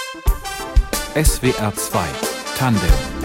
SWR 2 Tandem.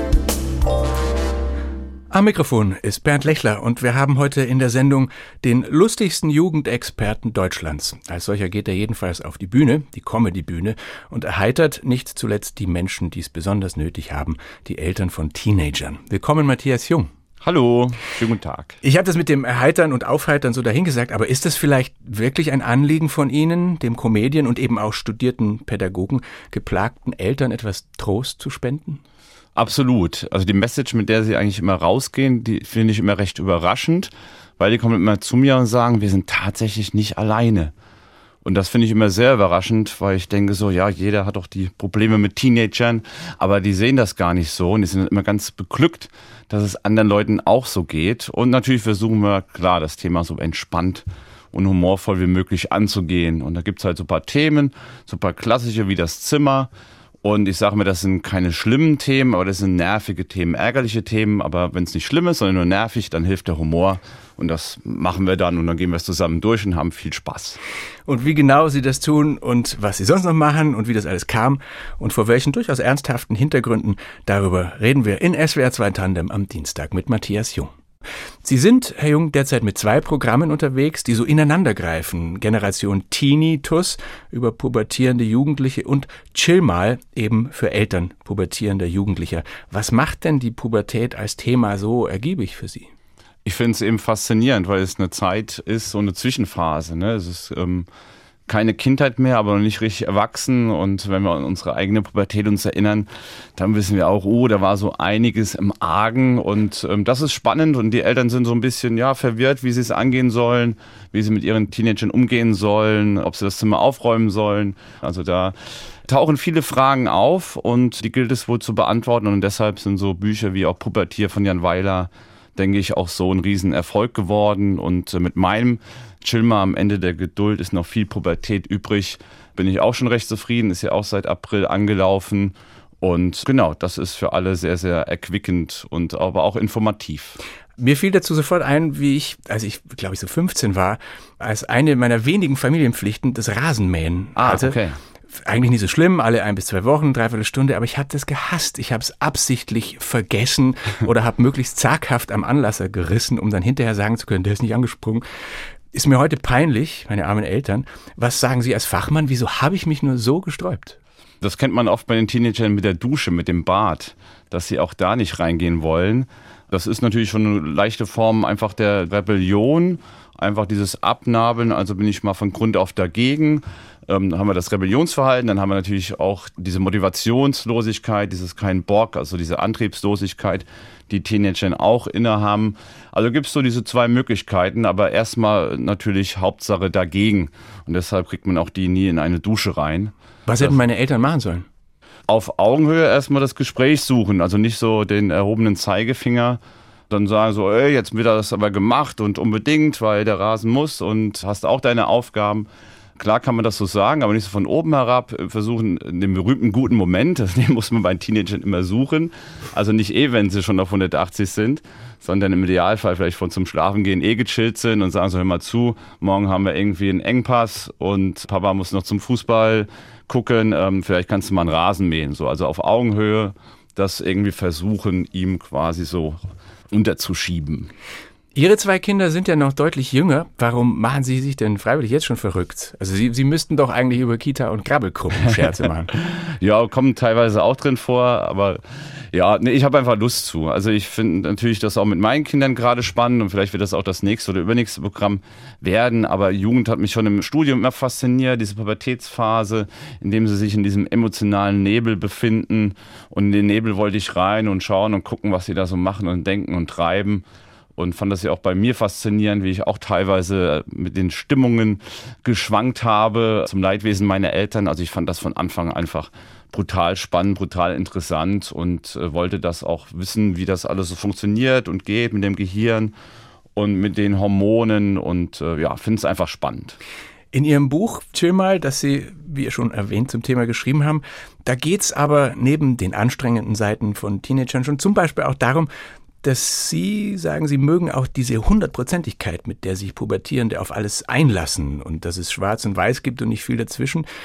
Am Mikrofon ist Bernd Lechler und wir haben heute in der Sendung den lustigsten Jugendexperten Deutschlands. Als solcher geht er jedenfalls auf die Bühne, die Comedy-Bühne, und erheitert nicht zuletzt die Menschen, die es besonders nötig haben, die Eltern von Teenagern. Willkommen, Matthias Jung. Hallo, schönen guten Tag. Ich habe das mit dem Erheitern und Aufheitern so dahingesagt, aber ist das vielleicht wirklich ein Anliegen von Ihnen, dem Comedian und eben auch studierten Pädagogen, geplagten Eltern etwas Trost zu spenden? Absolut. Also die Message, mit der Sie eigentlich immer rausgehen, die finde ich immer recht überraschend, weil die kommen immer zu mir und sagen, wir sind tatsächlich nicht alleine. Und das finde ich immer sehr überraschend, weil ich denke so, ja, jeder hat doch die Probleme mit Teenagern, aber die sehen das gar nicht so und die sind immer ganz beglückt, dass es anderen Leuten auch so geht. Und natürlich versuchen wir, klar, das Thema so entspannt und humorvoll wie möglich anzugehen. Und da gibt es halt so ein paar Themen, so ein paar klassische wie das Zimmer. Und ich sage mir, das sind keine schlimmen Themen, aber das sind nervige Themen, ärgerliche Themen. Aber wenn es nicht schlimm ist, sondern nur nervig, dann hilft der Humor. Und das machen wir dann und dann gehen wir es zusammen durch und haben viel Spaß. Und wie genau Sie das tun und was Sie sonst noch machen und wie das alles kam und vor welchen durchaus ernsthaften Hintergründen, darüber reden wir in SWR 2 Tandem am Dienstag mit Matthias Jung. Sie sind, Herr Jung, derzeit mit 2 Programmen unterwegs, die so ineinandergreifen. Generation Teenie-Tuss über pubertierende Jugendliche und Chill mal eben für Eltern pubertierender Jugendlicher. Was macht denn die Pubertät als Thema so ergiebig für Sie? Ich finde es eben faszinierend, weil es eine Zeit ist, so eine Zwischenphase. Ne? Es ist keine Kindheit mehr, aber noch nicht richtig erwachsen. Und wenn wir an unsere eigene Pubertät uns erinnern, dann wissen wir auch, oh, da war so einiges im Argen. Und das ist spannend und die Eltern sind so ein bisschen verwirrt, wie sie es angehen sollen, wie sie mit ihren Teenagern umgehen sollen, ob sie das Zimmer aufräumen sollen. Also da tauchen viele Fragen auf und die gilt es wohl zu beantworten. Und deshalb sind so Bücher wie auch Pubertier von Jan Weiler, denke ich, auch so ein Riesenerfolg geworden. Und mit meinem Chill mal am Ende der Geduld ist noch viel Pubertät übrig. Bin ich auch schon recht zufrieden, ist ja auch seit April angelaufen. Und genau, das ist für alle sehr, sehr erquickend und aber auch informativ. Mir fiel dazu sofort ein, wie ich, als ich, glaube ich, so 15 war, als eine meiner wenigen Familienpflichten das Rasenmähen hatte. Okay. Eigentlich nicht so schlimm, alle 1 bis 2 Wochen, 3/4 Stunde, aber ich habe das gehasst. Ich habe es absichtlich vergessen oder habe möglichst zaghaft am Anlasser gerissen, um dann hinterher sagen zu können, der ist nicht angesprungen. Ist mir heute peinlich, meine armen Eltern. Was sagen Sie als Fachmann, wieso habe ich mich nur so gesträubt? Das kennt man oft bei den Teenagern mit der Dusche, mit dem Bad, dass sie auch da nicht reingehen wollen. Das ist natürlich schon eine leichte Form einfach der Rebellion, einfach dieses Abnabeln, also bin ich mal von Grund auf dagegen. Dann haben wir das Rebellionsverhalten, dann haben wir natürlich auch diese Motivationslosigkeit, dieses kein Bock, also diese Antriebslosigkeit, die Teenager auch innehaben. Also gibt es so diese 2 Möglichkeiten, aber erstmal natürlich Hauptsache dagegen. Und deshalb kriegt man auch die nie in eine Dusche rein. Was hätten meine Eltern machen sollen? Auf Augenhöhe erstmal das Gespräch suchen, also nicht so den erhobenen Zeigefinger. Dann sagen so, jetzt wird das aber gemacht und unbedingt, weil der Rasen muss und hast auch deine Aufgaben. Klar kann man das so sagen, aber nicht so von oben herab. Versuchen den berühmten guten Moment, den muss man bei den Teenagern immer suchen. Also nicht wenn sie schon auf 180 sind, sondern im Idealfall vielleicht von zum Schlafengehen gechillt sind und sagen so, hör mal zu, morgen haben wir irgendwie einen Engpass und Papa muss noch zum Fußball gucken, vielleicht kannst du mal einen Rasen mähen. So, also auf Augenhöhe das irgendwie versuchen, ihm quasi so unterzuschieben. Ihre 2 Kinder sind ja noch deutlich jünger. Warum machen Sie sich denn freiwillig jetzt schon verrückt? Also Sie müssten doch eigentlich über Kita und Krabbelgruppen Scherze machen. Ja, kommen teilweise auch drin vor, aber ja, ich habe einfach Lust zu. Also ich finde natürlich das auch mit meinen Kindern gerade spannend und vielleicht wird das auch das nächste oder übernächste Programm werden, aber Jugend hat mich schon im Studium immer fasziniert, diese Pubertätsphase, in dem sie sich in diesem emotionalen Nebel befinden und in den Nebel wollte ich rein und schauen und gucken, was sie da so machen und denken und treiben. Und fand das ja auch bei mir faszinierend, wie ich auch teilweise mit den Stimmungen geschwankt habe zum Leidwesen meiner Eltern. Also ich fand das von Anfang an einfach brutal spannend, brutal interessant und wollte das auch wissen, wie das alles so funktioniert und geht mit dem Gehirn und mit den Hormonen und finde es einfach spannend. In Ihrem Buch Chill mal, das Sie, wie schon erwähnt, zum Thema geschrieben haben, da geht's aber neben den anstrengenden Seiten von Teenagern schon zum Beispiel auch darum, dass Sie sagen, Sie mögen auch diese 100%igkeit, mit der sich Pubertierende auf alles einlassen und dass es Schwarz und Weiß gibt und nicht viel dazwischen.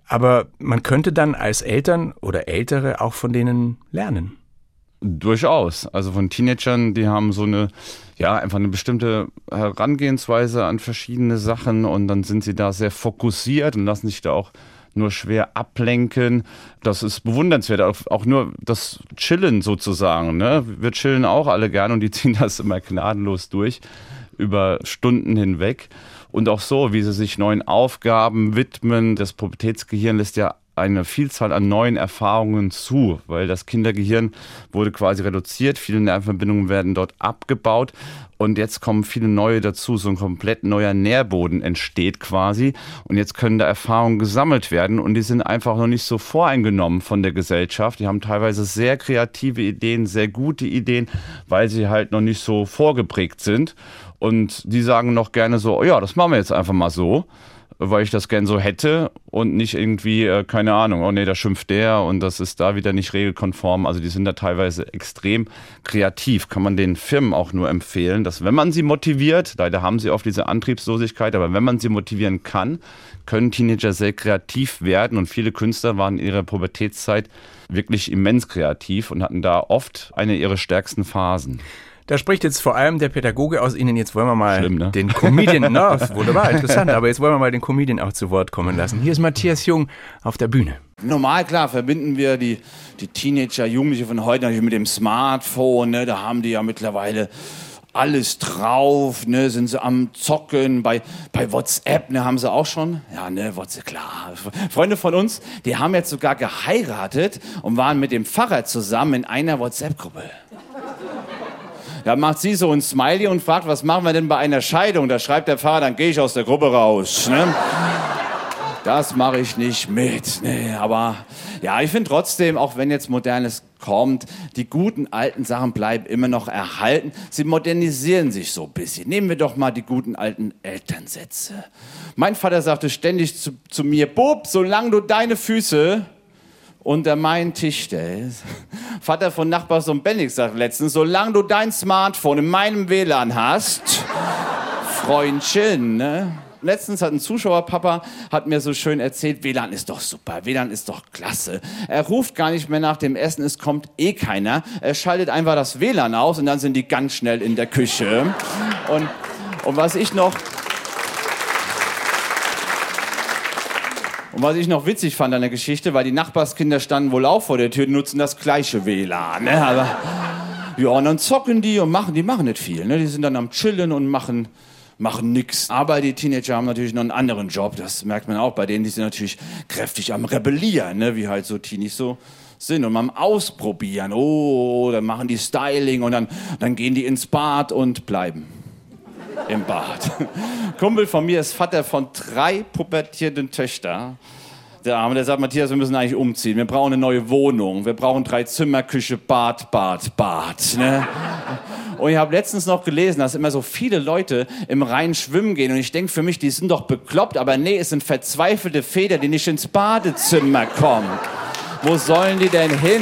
Aber man könnte dann als Eltern oder Ältere auch von denen lernen. Durchaus. Also von Teenagern, die haben so einfach eine bestimmte Herangehensweise an verschiedene Sachen und dann sind sie da sehr fokussiert und lassen sich da auch nur schwer ablenken. Das ist bewundernswert. Auch nur das Chillen sozusagen. Ne? Wir chillen auch alle gerne und die ziehen das immer gnadenlos durch über Stunden hinweg. Und auch so, wie sie sich neuen Aufgaben widmen. Das Pubertätsgehirn lässt ja eine Vielzahl an neuen Erfahrungen zu, weil das Kindergehirn wurde quasi reduziert, viele Nervenverbindungen werden dort abgebaut und jetzt kommen viele neue dazu, so ein komplett neuer Nährboden entsteht quasi und jetzt können da Erfahrungen gesammelt werden und die sind einfach noch nicht so voreingenommen von der Gesellschaft, die haben teilweise sehr kreative Ideen, sehr gute Ideen, weil sie halt noch nicht so vorgeprägt sind und die sagen noch gerne so, ja, das machen wir jetzt einfach mal so, weil ich das gern so hätte und nicht irgendwie, keine Ahnung, oh nee, da schimpft der und das ist da wieder nicht regelkonform. Also die sind da teilweise extrem kreativ. Kann man den Firmen auch nur empfehlen, dass wenn man sie motiviert, leider haben sie oft diese Antriebslosigkeit, aber wenn man sie motivieren kann, können Teenager sehr kreativ werden und viele Künstler waren in ihrer Pubertätszeit wirklich immens kreativ und hatten da oft eine ihrer stärksten Phasen. Da spricht jetzt vor allem der Pädagoge aus Ihnen. Jetzt wollen wir mal den Comedian, wunderbar, interessant, aber jetzt wollen wir mal den Comedian auch zu Wort kommen lassen. Hier ist Matthias Jung auf der Bühne. Normal, klar, verbinden wir die Teenager, Jugendliche von heute natürlich mit dem Smartphone, ne? Da haben die ja mittlerweile alles drauf, ne, sind sie am Zocken, bei WhatsApp, ne, haben sie auch schon, ja, ne, WhatsApp, klar. Freunde von uns, die haben jetzt sogar geheiratet und waren mit dem Pfarrer zusammen in einer WhatsApp-Gruppe. Da macht sie so ein Smiley und fragt, was machen wir denn bei einer Scheidung? Da schreibt der Pfarrer, dann gehe ich aus der Gruppe raus. Ne? Das mache ich nicht mit. Ne? Aber ja, ich finde trotzdem, auch wenn jetzt Modernes kommt, die guten alten Sachen bleiben immer noch erhalten. Sie modernisieren sich so ein bisschen. Nehmen wir doch mal die guten alten Elternsätze. Mein Vater sagte ständig zu mir, Bub, solange du deine Füße unter meinen Tisch stellst. Vater von Nachbarsohn Bennix sagt letztens, solange du dein Smartphone in meinem WLAN hast, Freundchen, ne? Letztens hat ein Zuschauerpapa, hat mir so schön erzählt, WLAN ist doch super, WLAN ist doch klasse. Er ruft gar nicht mehr nach dem Essen, es kommt eh keiner. Er schaltet einfach das WLAN aus und dann sind die ganz schnell in der Küche. Und was ich noch witzig fand an der Geschichte, weil die Nachbarskinder standen wohl auch vor der Tür, die nutzen das gleiche WLAN. Ne? Aber, ja, und dann zocken die und machen nicht viel. Ne? Die sind dann am Chillen und machen nix. Aber die Teenager haben natürlich noch einen anderen Job. Das merkt man auch bei denen, die sind natürlich kräftig am Rebellieren, ne? Wie halt so Teenies so sind und am Ausprobieren. Oh, dann machen die Styling und dann gehen die ins Bad und bleiben im Bad. Kumpel von mir ist Vater von 3 pubertierenden Töchtern. Der sagt, Matthias, wir müssen eigentlich umziehen. Wir brauchen eine neue Wohnung. Wir brauchen 3 Zimmer, Küche, Bad. Ne? Und ich habe letztens noch gelesen, dass immer so viele Leute im Rhein schwimmen gehen. Und ich denke für mich, die sind doch bekloppt. Aber nee, es sind verzweifelte Väter, die nicht ins Badezimmer kommen. Wo sollen die denn hin?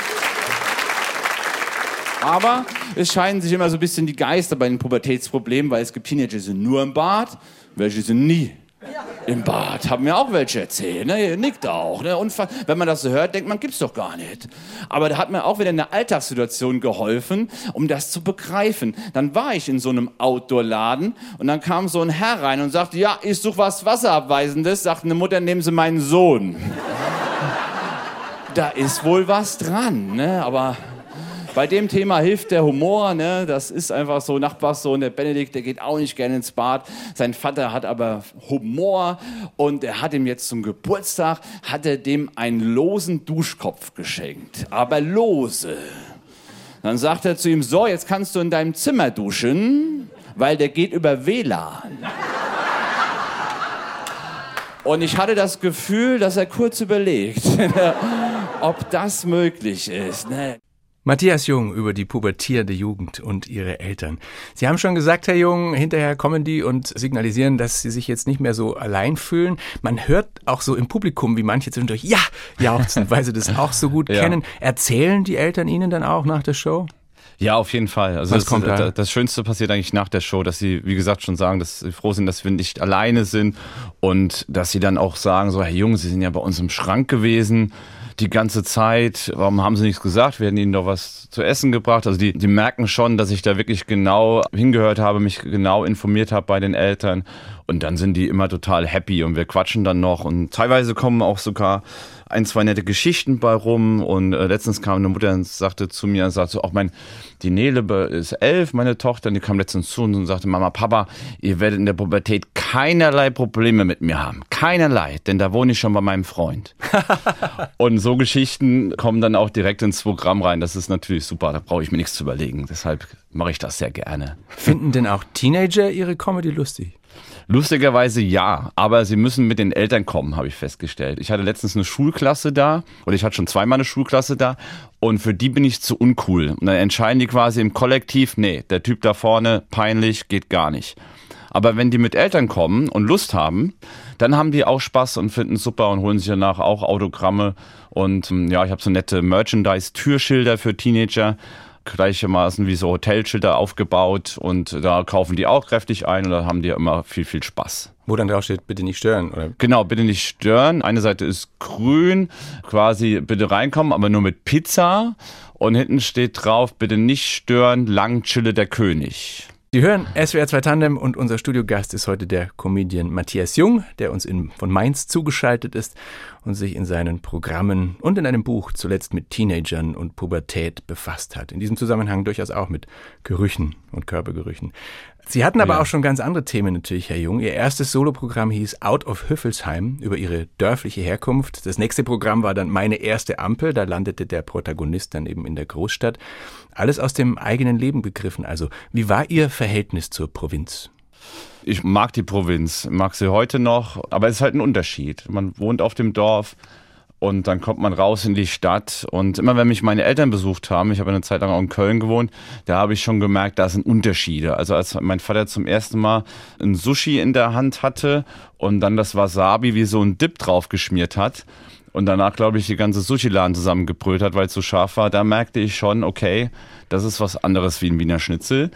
Aber es scheinen sich immer so ein bisschen die Geister bei den Pubertätsproblemen, weil es gibt Teenager, die sind nur im Bad, welche sind nie im Bad. Haben mir auch welche erzählt, ne? Ihr nickt auch. Ne? Und wenn man das so hört, denkt man, gibt's doch gar nicht. Aber da hat mir auch wieder eine Alltagssituation geholfen, um das zu begreifen. Dann war ich in so einem Outdoor-Laden und dann kam so ein Herr rein und sagte, ja, ich suche was Wasserabweisendes. Sagt eine Mutter, nehmen Sie meinen Sohn. Da ist wohl was dran, ne? Aber bei dem Thema hilft der Humor, ne? Das ist einfach so. Nachbarssohn, der Benedikt, der geht auch nicht gerne ins Bad. Sein Vater hat aber Humor und er hat ihm jetzt zum Geburtstag, hat er dem einen losen Duschkopf geschenkt. Aber lose. Dann sagt er zu ihm, so, jetzt kannst du in deinem Zimmer duschen, weil der geht über WLAN. Und ich hatte das Gefühl, dass er kurz überlegt, ob das möglich ist, ne? Matthias Jung über die pubertierende Jugend und ihre Eltern. Sie haben schon gesagt, Herr Jung, hinterher kommen die und signalisieren, dass Sie sich jetzt nicht mehr so allein fühlen. Man hört auch so im Publikum, wie manche zwischendurch ja jauchzen, weil sie das auch so gut kennen. Erzählen die Eltern Ihnen dann auch nach der Show? Ja, auf jeden Fall. Also das Schönste passiert eigentlich nach der Show, dass sie, wie gesagt, schon sagen, dass sie froh sind, dass wir nicht alleine sind und dass sie dann auch sagen, so, Herr Jung, Sie sind ja bei uns im Schrank gewesen die ganze Zeit. Warum haben Sie nichts gesagt? Wir hätten Ihnen doch was zu essen gebracht. Also die merken schon, dass ich da wirklich genau hingehört habe, mich genau informiert habe bei den Eltern. Und dann sind die immer total happy und wir quatschen dann noch. Und teilweise kommen auch sogar 1, 2 nette Geschichten bei rum. Und letztens kam eine Mutter und sagte zu mir, die Nele ist 11, meine Tochter, und die kam letztens zu uns und sagte, Mama, Papa, ihr werdet in der Pubertät keinerlei Probleme mit mir haben. Keinerlei, denn da wohne ich schon bei meinem Freund. Und so Geschichten kommen dann auch direkt ins Programm rein. Das ist natürlich super, da brauche ich mir nichts zu überlegen. Deshalb mache ich das sehr gerne. Finden denn auch Teenager ihre Comedy lustig? Lustigerweise ja, aber sie müssen mit den Eltern kommen, habe ich festgestellt. Ich hatte letztens eine Schulklasse da, oder ich hatte schon zweimal eine Schulklasse da, und für die bin ich zu uncool. Und dann entscheiden die quasi im Kollektiv, nee, der Typ da vorne, peinlich, geht gar nicht. Aber wenn die mit Eltern kommen und Lust haben, dann haben die auch Spaß und finden es super und holen sich danach auch Autogramme. Und ja, ich habe so nette Merchandise-Türschilder für Teenager, gleichermaßen wie so Hotelschilder aufgebaut, und da kaufen die auch kräftig ein und da haben die immer viel, viel Spaß. Wo dann drauf steht, bitte nicht stören, oder? Genau, bitte nicht stören. Eine Seite ist grün, quasi bitte reinkommen, aber nur mit Pizza, und hinten steht drauf, bitte nicht stören, lang chille der König. Sie hören SWR 2 Tandem und unser Studiogast ist heute der Comedian Matthias Jung, der uns von Mainz zugeschaltet ist und sich in seinen Programmen und in einem Buch zuletzt mit Teenagern und Pubertät befasst hat. In diesem Zusammenhang durchaus auch mit Gerüchen und Körpergerüchen. Sie hatten aber auch schon ganz andere Themen natürlich, Herr Jung. Ihr erstes Soloprogramm hieß Out of Hüffelsheim über Ihre dörfliche Herkunft. Das nächste Programm war dann Meine erste Ampel. Da landete der Protagonist dann eben in der Großstadt. Alles aus dem eigenen Leben begriffen. Also, wie war Ihr Verhältnis zur Provinz? Ich mag die Provinz, mag sie heute noch, aber es ist halt ein Unterschied. Man wohnt auf dem Dorf und dann kommt man raus in die Stadt, und immer wenn mich meine Eltern besucht haben, ich habe eine Zeit lang auch in Köln gewohnt, da habe ich schon gemerkt, da sind Unterschiede. Also als mein Vater zum ersten Mal ein Sushi in der Hand hatte und dann das Wasabi wie so ein Dip drauf geschmiert hat und danach, glaube ich, die ganze Sushi-Laden zusammengebrüllt hat, weil es so scharf war, da merkte ich schon, okay, das ist was anderes wie ein Wiener Schnitzel.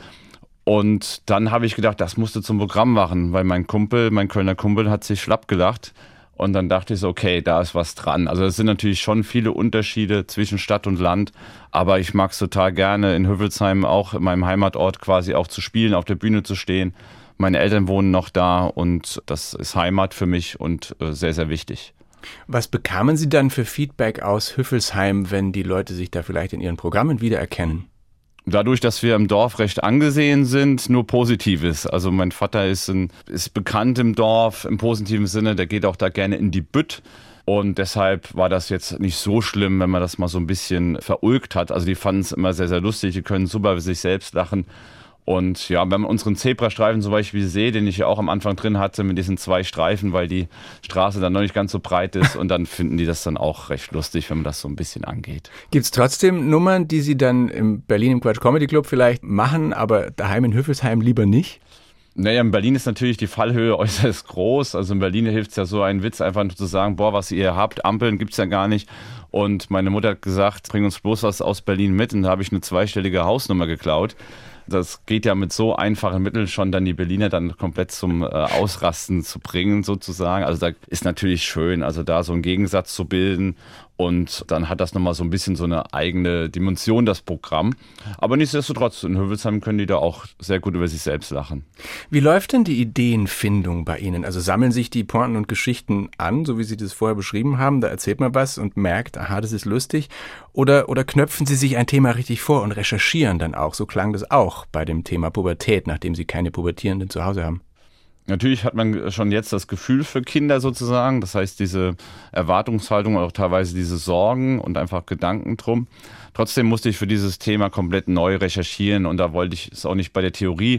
Und dann habe ich gedacht, das musste zum Programm machen, weil mein Kölner Kumpel hat sich schlapp gelacht. Und dann dachte ich so, okay, da ist was dran. Also es sind natürlich schon viele Unterschiede zwischen Stadt und Land, aber ich mag es total gerne, in Hüffelsheim, auch in meinem Heimatort, quasi auch zu spielen, auf der Bühne zu stehen. Meine Eltern wohnen noch da und das ist Heimat für mich und sehr, sehr wichtig. Was bekamen Sie dann für Feedback aus Hüffelsheim, wenn die Leute sich da vielleicht in Ihren Programmen wiedererkennen? Dadurch, dass wir im Dorf recht angesehen sind, nur Positives. Also mein Vater ist bekannt im Dorf im positiven Sinne, der geht auch da gerne in die Bütt. Und deshalb war das jetzt nicht so schlimm, wenn man das mal so ein bisschen verulgt hat. Also die fanden es immer sehr, sehr lustig, die können super über sich selbst lachen. Und ja, wenn man unseren Zebrastreifen zum Beispiel sehe, den ich ja auch am Anfang drin hatte, mit diesen 2 Streifen, weil die Straße dann noch nicht ganz so breit ist, und dann finden die das dann auch recht lustig, wenn man das so ein bisschen angeht. Gibt es trotzdem Nummern, die Sie dann in Berlin im Quatsch Comedy Club vielleicht machen, aber daheim in Hüffelsheim lieber nicht? Naja, in Berlin ist natürlich die Fallhöhe äußerst groß. Also in Berlin hilft es ja so ein Witz, einfach nur zu sagen, boah, was ihr habt, Ampeln gibt's ja gar nicht. Und meine Mutter hat gesagt, bring uns bloß was aus Berlin mit. Und da habe ich eine 2-stellige Hausnummer geklaut. Das geht ja mit so einfachen Mitteln schon, dann die Berliner dann komplett zum Ausrasten zu bringen sozusagen. Also da ist natürlich schön, also da so einen Gegensatz zu bilden, und dann hat das nochmal so ein bisschen so eine eigene Dimension, das Programm. Aber nichtsdestotrotz, in Hüffelsheim können die da auch sehr gut über sich selbst lachen. Wie läuft denn die Ideenfindung bei Ihnen? Also sammeln sich die Pointen und Geschichten an, so wie Sie das vorher beschrieben haben, da erzählt man was und merkt, aha, das ist lustig, oder knöpfen Sie sich ein Thema richtig vor und recherchieren dann auch? So klang das auch bei dem Thema Pubertät, nachdem Sie keine Pubertierenden zu Hause haben. Natürlich hat man schon jetzt das Gefühl für Kinder sozusagen, das heißt diese Erwartungshaltung, auch teilweise diese Sorgen und einfach Gedanken drum. Trotzdem musste ich für dieses Thema komplett neu recherchieren, und da wollte ich es auch nicht bei der Theorie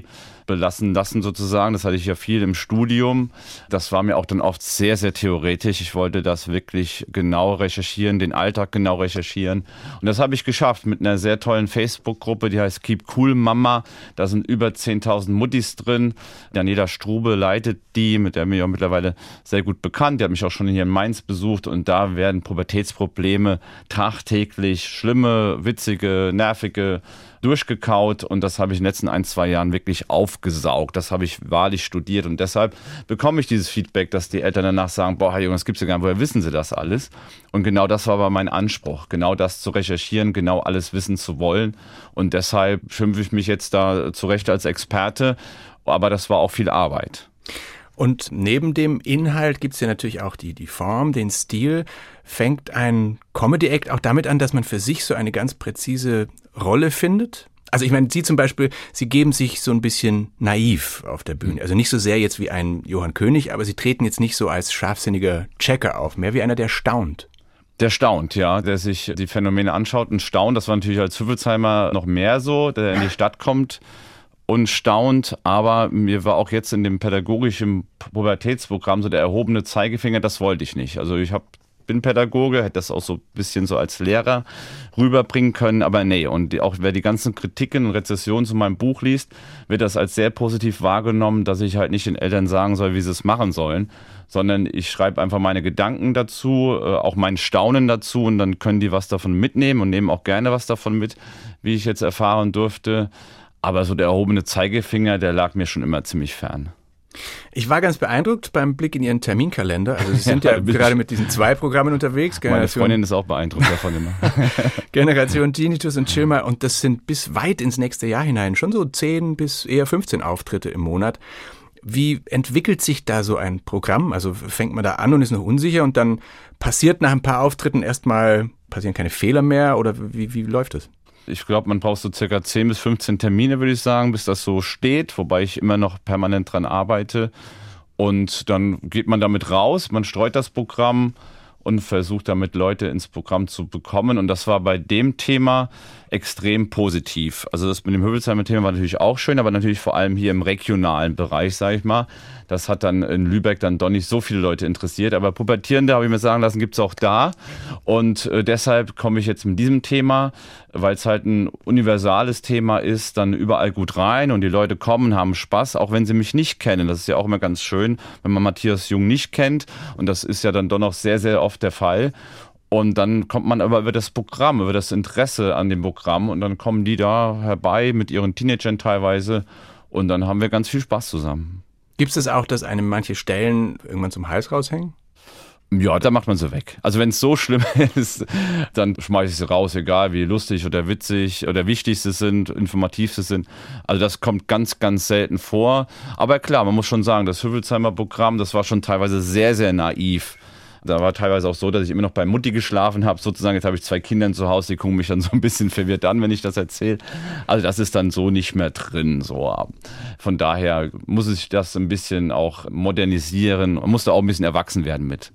belassen lassen sozusagen. Das hatte ich ja viel im Studium. Das war mir auch dann oft sehr, sehr theoretisch. Ich wollte das wirklich genau recherchieren, den Alltag genau recherchieren. Und das habe ich geschafft mit einer sehr tollen Facebook-Gruppe, die heißt Keep Cool Mama. Da sind über 10.000 Muttis drin. Daniela Strube leitet die, mit der bin ich auch mittlerweile sehr gut bekannt. Die hat mich auch schon hier in Mainz besucht und da werden Pubertätsprobleme tagtäglich, schlimme, witzige, nervige, durchgekaut und das habe ich in den letzten 1-2 Jahren wirklich aufgesaugt. Das habe ich wahrlich studiert und deshalb bekomme ich dieses Feedback, dass die Eltern danach sagen, boah, Herr Jung, das gibt's ja gar nicht, woher wissen Sie das alles? Und genau das war aber mein Anspruch, genau das zu recherchieren, genau alles wissen zu wollen und deshalb schimpfe ich mich jetzt da zurecht als Experte, aber das war auch viel Arbeit. Und neben dem Inhalt gibt's ja natürlich auch die Form, den Stil. Fängt ein Comedy-Act auch damit an, dass man für sich so eine ganz präzise Rolle findet? Also ich meine, Sie zum Beispiel, Sie geben sich so ein bisschen naiv auf der Bühne. Also nicht so sehr jetzt wie ein Johann König, aber Sie treten jetzt nicht so als scharfsinniger Checker auf, mehr wie einer, der staunt. Der staunt, ja, der sich die Phänomene anschaut und staunt. Das war natürlich als Hüffelsheimer noch mehr so, der in die Stadt kommt und staunt, aber mir war auch jetzt in dem pädagogischen Pubertätsprogramm so der erhobene Zeigefinger, das wollte ich nicht. Also bin Pädagoge, hätte das auch so ein bisschen so als Lehrer rüberbringen können, aber nee. Und auch wer die ganzen Kritiken und Rezessionen zu meinem Buch liest, wird das als sehr positiv wahrgenommen, dass ich halt nicht den Eltern sagen soll, wie sie es machen sollen, sondern ich schreibe einfach meine Gedanken dazu, auch mein Staunen dazu und dann können die was davon mitnehmen und nehmen auch gerne was davon mit, wie ich jetzt erfahren durfte. Aber so der erhobene Zeigefinger, der lag mir schon immer ziemlich fern. Ich war ganz beeindruckt beim Blick in Ihren Terminkalender. Also Sie sind ja gerade mit diesen 2 Programmen unterwegs. Meine Freundin ist auch beeindruckt davon immer. Generation Tinnitus und Chill Mal. Und das sind bis weit ins nächste Jahr hinein schon so 10 bis eher 15 Auftritte im Monat. Wie entwickelt sich da so ein Programm? Also fängt man da an und ist noch unsicher und dann passiert nach ein paar Auftritten erstmal, passieren keine Fehler mehr oder wie läuft das? Ich glaube, man braucht so circa 10 bis 15 Termine, würde ich sagen, bis das so steht, wobei ich immer noch permanent dran arbeite. Und dann geht man damit raus, man streut das Programm und versucht damit Leute ins Programm zu bekommen. Und das war bei dem Thema extrem positiv. Also das mit dem Hüffelsheimer Thema war natürlich auch schön, aber natürlich vor allem hier im regionalen Bereich, sage ich mal. Das hat dann in Lübeck dann doch nicht so viele Leute interessiert. Aber Pubertierende, habe ich mir sagen lassen, gibt es auch da. Und deshalb komme ich jetzt mit diesem Thema, weil es halt ein universales Thema ist, dann überall gut rein. Und die Leute kommen, haben Spaß, auch wenn sie mich nicht kennen. Das ist ja auch immer ganz schön, wenn man Matthias Jung nicht kennt. Und das ist ja dann doch noch sehr, sehr oft der Fall. Und dann kommt man aber über das Programm, über das Interesse an dem Programm und dann kommen die da herbei mit ihren Teenagern teilweise und dann haben wir ganz viel Spaß zusammen. Gibt es das auch, dass einem manche Stellen irgendwann zum Hals raushängen? Ja, da macht man sie weg. Also wenn es so schlimm ist, dann schmeiße ich sie raus, egal wie lustig oder witzig oder wichtig sie sind, informativ sie sind. Also das kommt ganz, ganz selten vor. Aber klar, man muss schon sagen, das Hüffelsheimer Programm, das war schon teilweise sehr, sehr naiv. Da war teilweise auch so, dass ich immer noch bei Mutti geschlafen habe, sozusagen. Jetzt habe ich 2 Kinder zu Hause, die gucken mich dann so ein bisschen verwirrt an, wenn ich das erzähle. Also das ist dann so nicht mehr drin. So. Von daher muss ich das ein bisschen auch modernisieren und muss da auch ein bisschen erwachsen werden mit.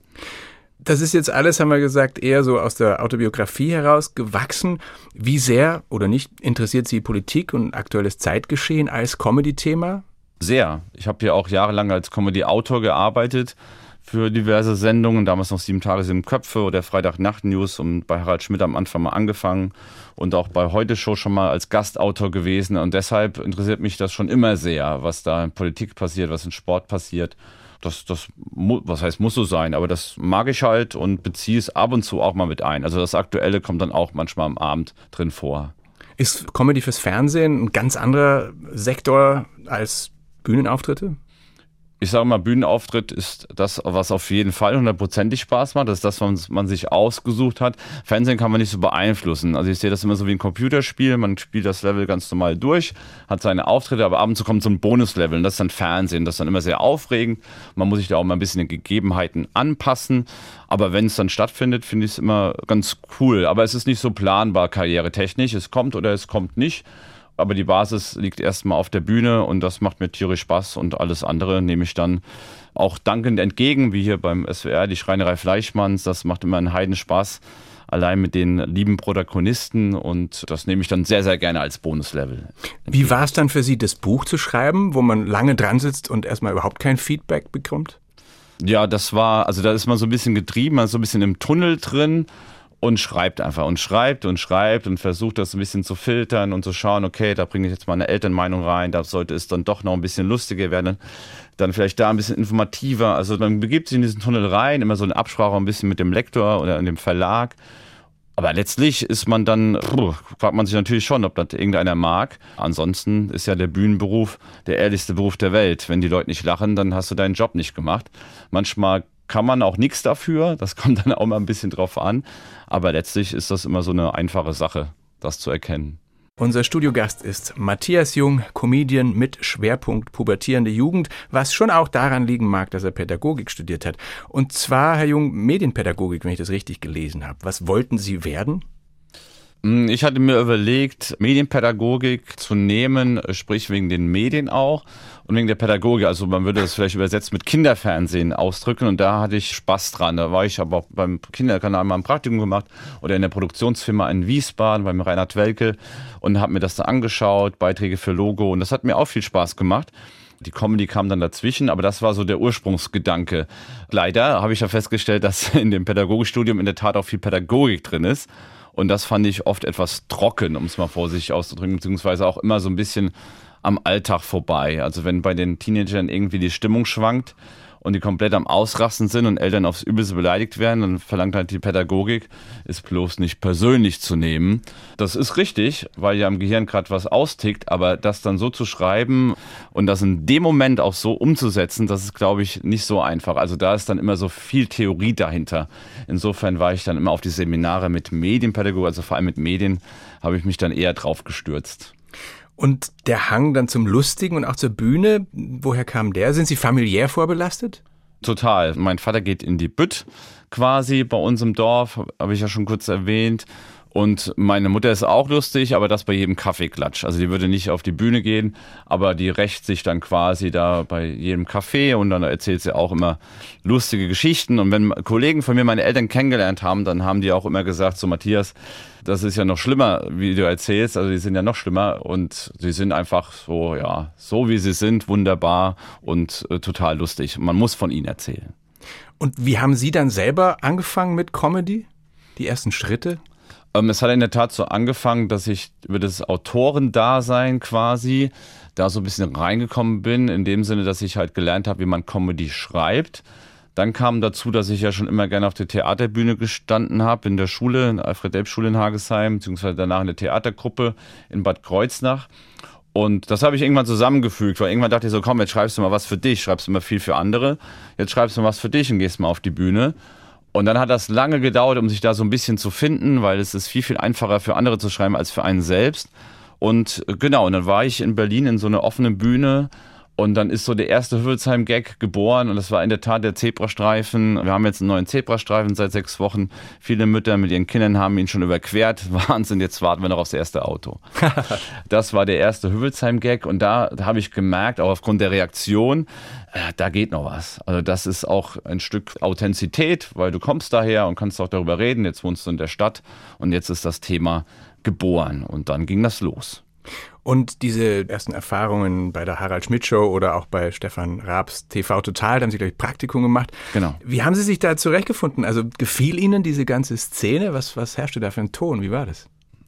Das ist jetzt alles, haben wir gesagt, eher so aus der Autobiografie heraus gewachsen. Wie sehr oder nicht interessiert Sie Politik und aktuelles Zeitgeschehen als Comedy-Thema? Sehr. Ich habe ja auch jahrelang als Comedy-Autor gearbeitet für diverse Sendungen, damals noch 7 Tage, 7 Köpfe oder Freitag-Nacht-News und bei Harald Schmidt am Anfang mal angefangen und auch bei Heute Show schon mal als Gastautor gewesen und deshalb interessiert mich das schon immer sehr, was da in Politik passiert, was in Sport passiert. Was heißt, muss so sein, aber das mag ich halt und beziehe es ab und zu auch mal mit ein. Also das Aktuelle kommt dann auch manchmal am Abend drin vor. Ist Comedy fürs Fernsehen ein ganz anderer Sektor als Bühnenauftritte? Ich sage mal, Bühnenauftritt ist das, was auf jeden Fall 100%ig Spaß macht. Das ist das, was man sich ausgesucht hat. Fernsehen kann man nicht so beeinflussen. Also ich sehe das immer so wie ein Computerspiel. Man spielt das Level ganz normal durch, hat seine Auftritte, aber ab und zu kommt so ein Bonuslevel. Und das ist dann Fernsehen. Das ist dann immer sehr aufregend. Man muss sich da auch mal ein bisschen den Gegebenheiten anpassen. Aber wenn es dann stattfindet, finde ich es immer ganz cool. Aber es ist nicht so planbar karrieretechnisch. Es kommt oder es kommt nicht. Aber die Basis liegt erstmal auf der Bühne und das macht mir tierisch Spaß und alles andere nehme ich dann auch dankend entgegen, wie hier beim SWR, die Schreinerei Fleischmanns. Das macht immer einen Heidenspaß, allein mit den lieben Protagonisten und das nehme ich dann sehr, sehr gerne als Bonuslevel. Wie war es dann für Sie, das Buch zu schreiben, wo man lange dran sitzt und erstmal überhaupt kein Feedback bekommt? Ja, da ist man so ein bisschen getrieben, man ist so ein bisschen im Tunnel drin und schreibt einfach und schreibt und schreibt und versucht das ein bisschen zu filtern und zu schauen, okay, da bringe ich jetzt mal eine Elternmeinung rein, da sollte es dann doch noch ein bisschen lustiger werden, dann vielleicht da ein bisschen informativer. Also man begibt sich in diesen Tunnel rein, immer so eine Absprache ein bisschen mit dem Lektor oder in dem Verlag. Aber letztlich ist man dann, fragt man sich natürlich schon, ob das irgendeiner mag. Ansonsten ist ja der Bühnenberuf der ehrlichste Beruf der Welt. Wenn die Leute nicht lachen, dann hast du deinen Job nicht gemacht. Manchmal kann man auch nichts dafür, das kommt dann auch mal ein bisschen drauf an. Aber letztlich ist das immer so eine einfache Sache, das zu erkennen. Unser Studiogast ist Matthias Jung, Comedian mit Schwerpunkt pubertierende Jugend, was schon auch daran liegen mag, dass er Pädagogik studiert hat. Und zwar, Herr Jung, Medienpädagogik, wenn ich das richtig gelesen habe. Was wollten Sie werden? Ich hatte mir überlegt, Medienpädagogik zu nehmen, sprich wegen den Medien auch und wegen der Pädagogik. Also man würde das vielleicht übersetzt mit Kinderfernsehen ausdrücken und da hatte ich Spaß dran. Da war ich aber auch beim Kinderkanal mal ein Praktikum gemacht oder in der Produktionsfirma in Wiesbaden beim Reinhard Welke und habe mir das da angeschaut, Beiträge für Logo und das hat mir auch viel Spaß gemacht. Die Comedy kam dann dazwischen, aber das war so der Ursprungsgedanke. Leider habe ich ja festgestellt, dass in dem Pädagogikstudium in der Tat auch viel Pädagogik drin ist. Und das fand ich oft etwas trocken, um es mal vorsichtig auszudrücken, beziehungsweise auch immer so ein bisschen am Alltag vorbei. Also wenn bei den Teenagern irgendwie die Stimmung schwankt und die komplett am Ausrasten sind und Eltern aufs Übelste beleidigt werden, dann verlangt halt die Pädagogik, es bloß nicht persönlich zu nehmen. Das ist richtig, weil ja im Gehirn gerade was austickt, aber das dann so zu schreiben und das in dem Moment auch so umzusetzen, das ist, glaube ich, nicht so einfach. Also da ist dann immer so viel Theorie dahinter. Insofern war ich dann immer auf die Seminare mit Medienpädagogik, also vor allem mit Medien, habe ich mich dann eher drauf gestürzt. Und der Hang dann zum Lustigen und auch zur Bühne, woher kam der? Sind Sie familiär vorbelastet? Total. Mein Vater geht in die Bütt quasi bei uns im Dorf, habe ich ja schon kurz erwähnt. Und meine Mutter ist auch lustig, aber das bei jedem Kaffeeklatsch. Also die würde nicht auf die Bühne gehen, aber die rächt sich dann quasi da bei jedem Kaffee und dann erzählt sie auch immer lustige Geschichten. Und wenn Kollegen von mir meine Eltern kennengelernt haben, dann haben die auch immer gesagt, so Matthias, das ist ja noch schlimmer, wie du erzählst. Also die sind ja noch schlimmer und sie sind einfach so, ja, so wie sie sind, wunderbar und total lustig. Man muss von ihnen erzählen. Und wie haben Sie dann selber angefangen mit Comedy? Die ersten Schritte? Es hat in der Tat so angefangen, dass ich über das Autorendasein quasi da so ein bisschen reingekommen bin, in dem Sinne, dass ich halt gelernt habe, wie man Comedy schreibt. Dann kam dazu, dass ich ja schon immer gerne auf der Theaterbühne gestanden habe, in der Schule, in der Alfred-Delp-Schule in Hagesheim, beziehungsweise danach in der Theatergruppe in Bad Kreuznach. Und das habe ich irgendwann zusammengefügt, weil irgendwann dachte ich so, komm, jetzt schreibst du mal was für dich, schreibst du mal viel für andere, jetzt schreibst du mal was für dich und gehst mal auf die Bühne. Und dann hat das lange gedauert, um sich da so ein bisschen zu finden, weil es ist viel, viel einfacher für andere zu schreiben als für einen selbst. Und genau, und dann war ich in Berlin in so einer offenen Bühne und dann ist so der erste Hübbelsheim-Gag geboren und das war in der Tat der Zebrastreifen. Wir haben jetzt einen neuen Zebrastreifen seit 6 Wochen. Viele Mütter mit ihren Kindern haben ihn schon überquert. Wahnsinn, jetzt warten wir noch aufs erste Auto. Das war der erste Hübbelsheim-Gag und da habe ich gemerkt, auch aufgrund der Reaktion, da geht noch was. Also das ist auch ein Stück Authentizität, weil du kommst daher und kannst auch darüber reden. Jetzt wohnst du in der Stadt und jetzt ist das Thema geboren und dann ging das los. Und diese ersten Erfahrungen bei der Harald Schmidt Show oder auch bei Stefan Raabs TV Total, da haben Sie, glaube ich, Praktikum gemacht. Genau. Wie haben Sie sich da zurechtgefunden? Also gefiel Ihnen diese ganze Szene? Was herrschte da für ein Ton? Wie war das?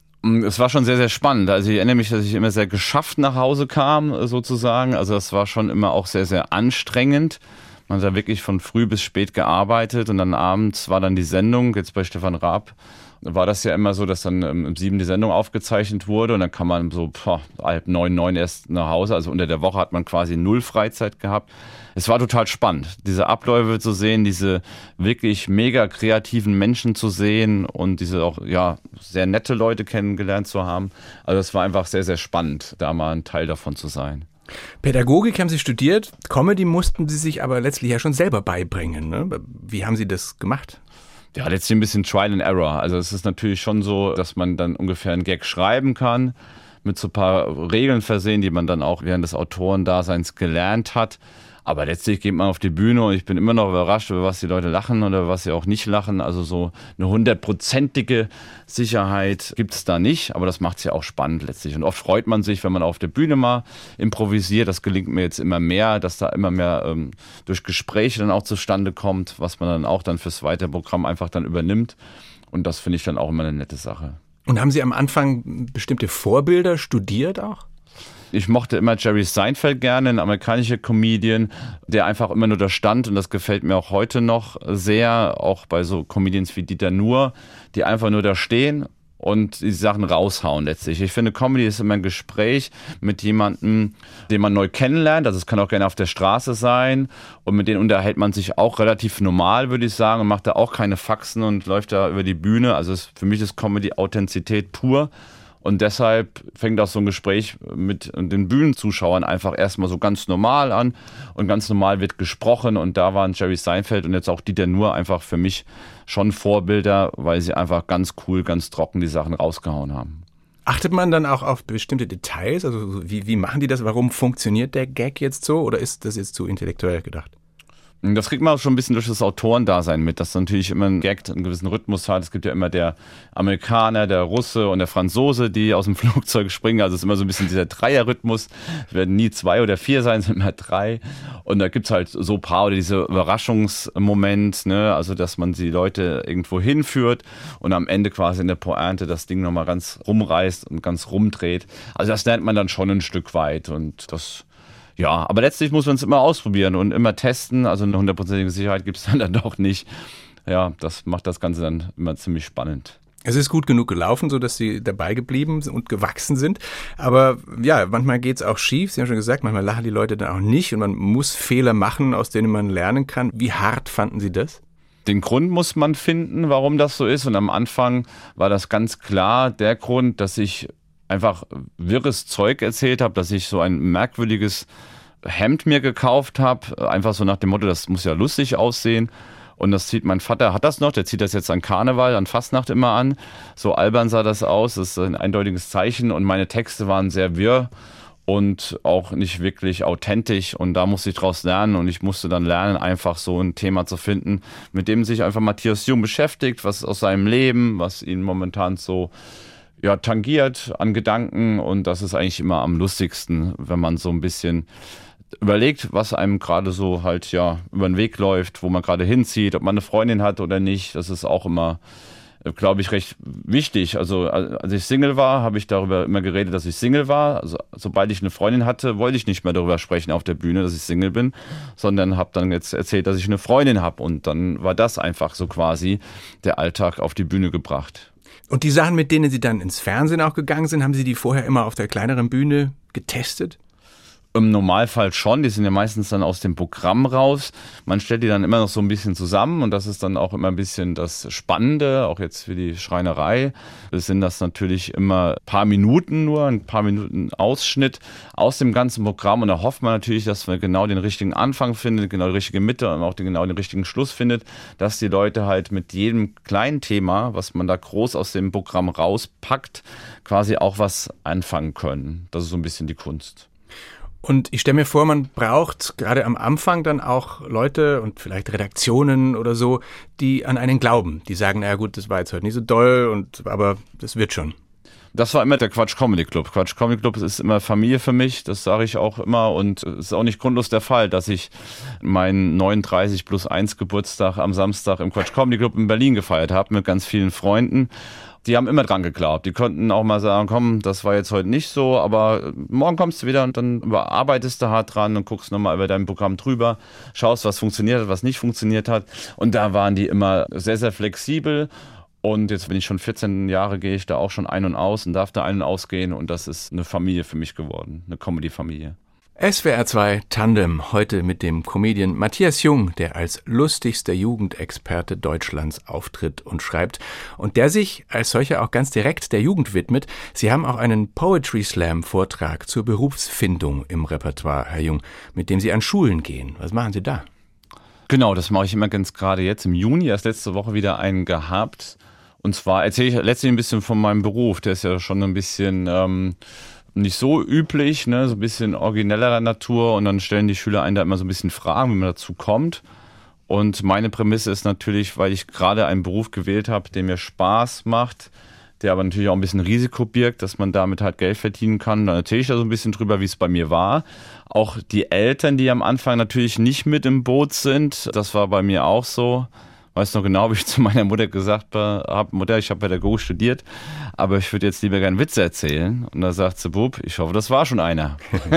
Es war schon sehr, sehr spannend. Also ich erinnere mich, dass ich immer sehr geschafft nach Hause kam, sozusagen. Also das war schon immer auch sehr, sehr anstrengend. Man hat da wirklich von früh bis spät gearbeitet und dann abends war dann die Sendung, jetzt bei Stefan Raab, war das ja immer so, dass dann um 7 die Sendung aufgezeichnet wurde und dann kam man so 8:30, 9 erst nach Hause. Also unter der Woche hat man quasi 0 Freizeit gehabt. Es war total spannend, diese Abläufe zu sehen, diese wirklich mega kreativen Menschen zu sehen und diese auch ja sehr nette Leute kennengelernt zu haben. Also es war einfach sehr, sehr spannend, da mal ein Teil davon zu sein. Pädagogik haben Sie studiert, Comedy mussten Sie sich aber letztlich ja schon selber beibringen, ne? Wie haben Sie das gemacht? Ja, letztlich ein bisschen Trial and Error. Also es ist natürlich schon so, dass man dann ungefähr einen Gag schreiben kann, mit so ein paar Regeln versehen, die man dann auch während des Autorendaseins gelernt hat. Aber letztlich geht man auf die Bühne und ich bin immer noch überrascht, über was die Leute lachen oder was sie auch nicht lachen. Also so eine 100%ige Sicherheit gibt es da nicht, aber das macht es ja auch spannend letztlich. Und oft freut man sich, wenn man auf der Bühne mal improvisiert. Das gelingt mir jetzt immer mehr, dass da immer mehr durch Gespräche dann auch zustande kommt, was man dann auch dann fürs zweite Programm einfach dann übernimmt. Und das finde ich dann auch immer eine nette Sache. Und haben Sie am Anfang bestimmte Vorbilder studiert auch? Ich mochte immer Jerry Seinfeld gerne, ein amerikanischer Comedian, der einfach immer nur da stand und das gefällt mir auch heute noch sehr, auch bei so Comedians wie Dieter Nuhr, die einfach nur da stehen und die Sachen raushauen letztlich. Ich finde, Comedy ist immer ein Gespräch mit jemandem, den man neu kennenlernt, also es kann auch gerne auf der Straße sein und mit denen unterhält man sich auch relativ normal, würde ich sagen, und macht da auch keine Faxen und läuft da über die Bühne. Also für mich ist Comedy Authentizität pur. Und deshalb fängt auch so ein Gespräch mit den Bühnenzuschauern einfach erstmal so ganz normal an und ganz normal wird gesprochen und da waren Jerry Seinfeld und jetzt auch Dieter Nuhr einfach für mich schon Vorbilder, weil sie einfach ganz cool, ganz trocken die Sachen rausgehauen haben. Achtet man dann auch auf bestimmte Details? Also wie machen die das? Warum funktioniert der Gag jetzt so oder ist das jetzt zu intellektuell gedacht? Das kriegt man auch schon ein bisschen durch das Autorendasein mit, dass natürlich immer ein Gag einen gewissen Rhythmus hat. Es gibt ja immer der Amerikaner, der Russe und der Franzose, die aus dem Flugzeug springen. Also es ist immer so ein bisschen dieser Dreierrhythmus. Es werden nie 2 oder 4 sein, es sind immer 3. Und da gibt's halt so ein paar oder diese Überraschungsmoment, ne? Also dass man die Leute irgendwo hinführt und am Ende quasi in der Pointe das Ding nochmal ganz rumreißt und ganz rumdreht. Also das lernt man dann schon ein Stück weit und das... Ja, aber letztlich muss man es immer ausprobieren und immer testen. Also eine 100%ige Sicherheit gibt es dann doch nicht. Ja, das macht das Ganze dann immer ziemlich spannend. Es ist gut genug gelaufen, so dass Sie dabei geblieben und gewachsen sind. Aber ja, manchmal geht's auch schief. Sie haben schon gesagt, manchmal lachen die Leute dann auch nicht und man muss Fehler machen, aus denen man lernen kann. Wie hart fanden Sie das? Den Grund muss man finden, warum das so ist. Und am Anfang war das ganz klar der Grund, dass ich einfach wirres Zeug erzählt habe, dass ich so ein merkwürdiges Hemd mir gekauft habe, einfach so nach dem Motto, das muss ja lustig aussehen und das zieht mein Vater, hat das noch, der zieht das jetzt an Karneval, an Fastnacht immer an, so albern sah das aus, das ist ein eindeutiges Zeichen und meine Texte waren sehr wirr und auch nicht wirklich authentisch und da musste ich draus lernen und ich musste dann lernen, einfach so ein Thema zu finden, mit dem sich einfach Matthias Jung beschäftigt, was aus seinem Leben, was ihn momentan so tangiert an Gedanken und das ist eigentlich immer am lustigsten, wenn man so ein bisschen überlegt, was einem gerade so halt über den Weg läuft, wo man gerade hinzieht, ob man eine Freundin hat oder nicht. Das ist auch immer, glaube ich, recht wichtig. Also als ich Single war, habe ich darüber immer geredet, dass ich Single war. Also sobald ich eine Freundin hatte, wollte ich nicht mehr darüber sprechen auf der Bühne, dass ich Single bin, sondern habe dann jetzt erzählt, dass ich eine Freundin habe und dann war das einfach so quasi der Alltag auf die Bühne gebracht. Und die Sachen, mit denen Sie dann ins Fernsehen auch gegangen sind, haben Sie die vorher immer auf der kleineren Bühne getestet? Im Normalfall schon, die sind ja meistens dann aus dem Programm raus. Man stellt die dann immer noch so ein bisschen zusammen und das ist dann auch immer ein bisschen das Spannende, auch jetzt für die Schreinerei. Es sind das natürlich immer ein paar Minuten nur, ein paar Minuten Ausschnitt aus dem ganzen Programm und da hofft man natürlich, dass man genau den richtigen Anfang findet, genau die richtige Mitte und auch genau den richtigen Schluss findet, dass die Leute halt mit jedem kleinen Thema, was man da groß aus dem Programm rauspackt, quasi auch was anfangen können. Das ist so ein bisschen die Kunst. Und ich stelle mir vor, man braucht gerade am Anfang dann auch Leute und vielleicht Redaktionen oder so, die an einen glauben. Die sagen, naja gut, das war jetzt heute nicht so doll, aber das wird schon. Das war immer der Quatsch Comedy Club. Quatsch Comedy Club ist immer Familie für mich, das sage ich auch immer und es ist auch nicht grundlos der Fall, dass ich meinen 39+1 Geburtstag am Samstag im Quatsch Comedy Club in Berlin gefeiert habe mit ganz vielen Freunden. Die haben immer dran geglaubt. Die konnten auch mal sagen, komm, das war jetzt heute nicht so, aber morgen kommst du wieder und dann arbeitest du hart dran und guckst nochmal über dein Programm drüber, schaust, was funktioniert hat, was nicht funktioniert hat. Und da waren die immer sehr, sehr flexibel. Und jetzt bin ich schon 14 Jahre, gehe ich da auch schon ein und aus und darf da ein und ausgehen. Und das ist eine Familie für mich geworden, eine Comedy-Familie. SWR 2 Tandem, heute mit dem Comedian Matthias Jung, der als lustigster Jugendexperte Deutschlands auftritt und schreibt und der sich als solcher auch ganz direkt der Jugend widmet. Sie haben auch einen Poetry Slam Vortrag zur Berufsfindung im Repertoire, Herr Jung, mit dem Sie an Schulen gehen. Was machen Sie da? Genau, das mache ich immer ganz gerade jetzt im Juni, erst letzte Woche wieder einen gehabt. Und zwar erzähle ich letztlich ein bisschen von meinem Beruf, der ist ja schon ein bisschen nicht so üblich, ne? So ein bisschen originellerer Natur, und dann stellen die Schüler einen da immer so ein bisschen Fragen, wie man dazu kommt. Und meine Prämisse ist natürlich, weil ich gerade einen Beruf gewählt habe, der mir Spaß macht, der aber natürlich auch ein bisschen Risiko birgt, dass man damit halt Geld verdienen kann. Dann erzähle ich da so ein bisschen drüber, wie es bei mir war. Auch die Eltern, die am Anfang natürlich nicht mit im Boot sind, das war bei mir auch so. Weiß noch genau, wie ich zu meiner Mutter gesagt habe, Mutter, ich habe Pädagogik studiert, aber ich würde jetzt lieber gerne Witze erzählen. Und da sagt sie, Bub, ich hoffe, das war schon einer.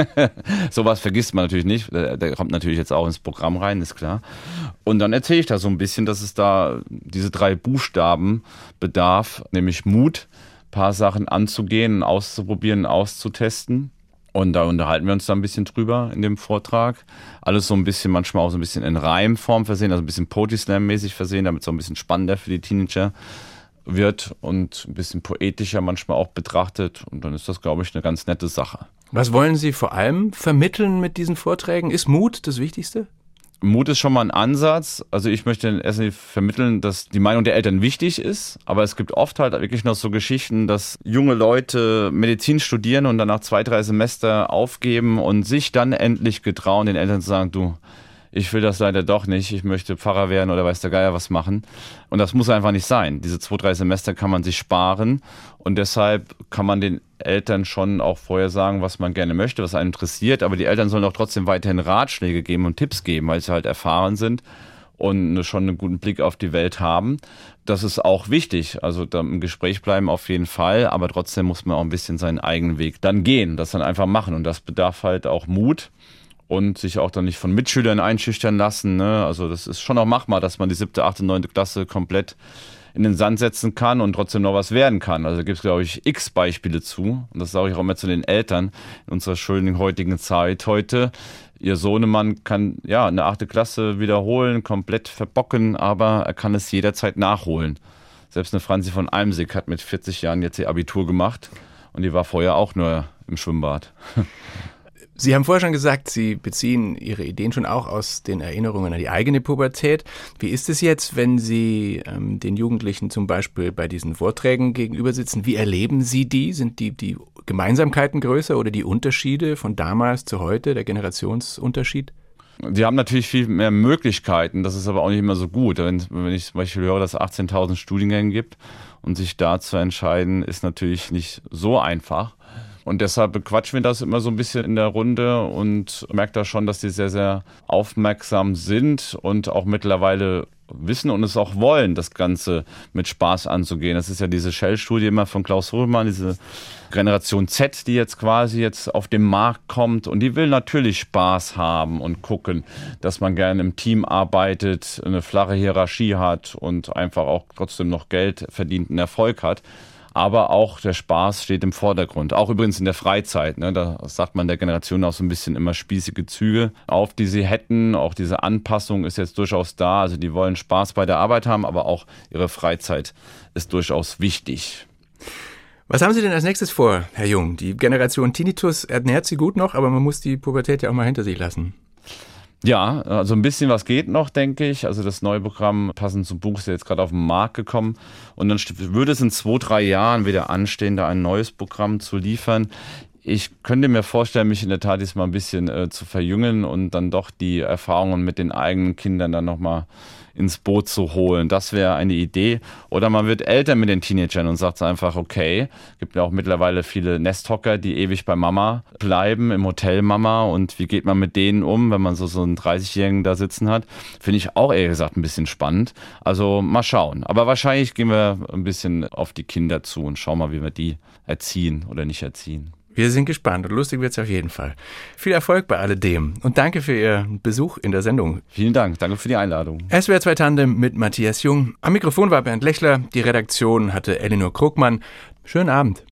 Sowas vergisst man natürlich nicht. Der kommt natürlich jetzt auch ins Programm rein, ist klar. Und dann erzähle ich da so ein bisschen, dass es da diese 3 Buchstaben bedarf, nämlich Mut, ein paar Sachen anzugehen, auszuprobieren, auszutesten. Und da unterhalten wir uns da ein bisschen drüber in dem Vortrag. Alles so ein bisschen, manchmal auch so ein bisschen in Reimform versehen, also ein bisschen Poetry Slam-mäßig versehen, damit es auch ein bisschen spannender für die Teenager wird und ein bisschen poetischer manchmal auch betrachtet. Und dann ist das, glaube ich, eine ganz nette Sache. Was wollen Sie vor allem vermitteln mit diesen Vorträgen? Ist Mut das Wichtigste? Mut ist schon mal ein Ansatz. Also ich möchte erstmal vermitteln, dass die Meinung der Eltern wichtig ist. Aber es gibt oft halt wirklich noch so Geschichten, dass junge Leute Medizin studieren und dann nach 2, 3 Semester aufgeben und sich dann endlich getrauen, den Eltern zu sagen, du, ich will das leider doch nicht, ich möchte Pfarrer werden oder weiß der Geier was machen. Und das muss einfach nicht sein. Diese 2, 3 Semester kann man sich sparen, und deshalb kann man den Eltern schon auch vorher sagen, was man gerne möchte, was einen interessiert, aber die Eltern sollen auch trotzdem weiterhin Ratschläge geben und Tipps geben, weil sie halt erfahren sind und schon einen guten Blick auf die Welt haben. Das ist auch wichtig, also da im Gespräch bleiben auf jeden Fall, aber trotzdem muss man auch ein bisschen seinen eigenen Weg dann gehen, das dann einfach machen, und das bedarf halt auch Mut. Und sich auch dann nicht von Mitschülern einschüchtern lassen, ne? Also das ist schon auch machbar, dass man die 7., 8., 9. Klasse komplett in den Sand setzen kann und trotzdem noch was werden kann. Also da gibt es, glaube ich, x Beispiele zu. Und das sage ich auch immer zu den Eltern in unserer schönen heutigen Zeit heute. Ihr Sohnemann kann ja eine 8. Klasse wiederholen, komplett verbocken, aber er kann es jederzeit nachholen. Selbst eine Franzi von Almsick hat mit 40 Jahren jetzt ihr Abitur gemacht, und die war vorher auch nur im Schwimmbad. Sie haben vorher schon gesagt, Sie beziehen Ihre Ideen schon auch aus den Erinnerungen an die eigene Pubertät. Wie ist es jetzt, wenn Sie den Jugendlichen zum Beispiel bei diesen Vorträgen gegenüber sitzen? Wie erleben Sie die? Sind die Gemeinsamkeiten größer oder die Unterschiede von damals zu heute, der Generationsunterschied? Die haben natürlich viel mehr Möglichkeiten, das ist aber auch nicht immer so gut. Wenn ich zum Beispiel höre, dass es 18.000 Studiengänge gibt, und sich da zu entscheiden, ist natürlich nicht so einfach. Und deshalb bequatschen wir das immer so ein bisschen in der Runde und merkt da schon, dass die sehr, sehr aufmerksam sind und auch mittlerweile wissen und es auch wollen, das Ganze mit Spaß anzugehen. Das ist ja diese Shell-Studie immer von Klaus Ruhlmann, diese Generation Z, die jetzt quasi auf den Markt kommt, und die will natürlich Spaß haben und gucken, dass man gerne im Team arbeitet, eine flache Hierarchie hat und einfach auch trotzdem noch Geld verdient und Erfolg hat. Aber auch der Spaß steht im Vordergrund. Auch übrigens in der Freizeit. Ne? Da sagt man der Generation auch so ein bisschen immer spießige Züge auf, die sie hätten. Auch diese Anpassung ist jetzt durchaus da. Also die wollen Spaß bei der Arbeit haben, aber auch ihre Freizeit ist durchaus wichtig. Was haben Sie denn als nächstes vor, Herr Jung? Die Generation Tinnitus ernährt Sie gut noch, aber man muss die Pubertät ja auch mal hinter sich lassen. Ja, also ein bisschen was geht noch, denke ich. Also das neue Programm, passend zum Buch, ist ja jetzt gerade auf den Markt gekommen. Und dann würde es in 2, 3 Jahren wieder anstehen, da ein neues Programm zu liefern. Ich könnte mir vorstellen, mich in der Tat jetzt mal ein bisschen zu verjüngen und dann doch die Erfahrungen mit den eigenen Kindern dann nochmal ins Boot zu holen. Das wäre eine Idee. Oder man wird älter mit den Teenagern und sagt einfach, okay, gibt ja auch mittlerweile viele Nesthocker, die ewig bei Mama bleiben, im Hotel Mama. Und wie geht man mit denen um, wenn man so einen 30-Jährigen da sitzen hat? Finde ich auch ehrlich gesagt ein bisschen spannend. Also mal schauen. Aber wahrscheinlich gehen wir ein bisschen auf die Kinder zu und schauen mal, wie wir die erziehen oder nicht erziehen. Wir sind gespannt und lustig wird es auf jeden Fall. Viel Erfolg bei alledem und danke für Ihren Besuch in der Sendung. Vielen Dank, danke für die Einladung. SWR 2 Tandem mit Matthias Jung. Am Mikrofon war Bernd Lechler, die Redaktion hatte Elinor Krugmann. Schönen Abend.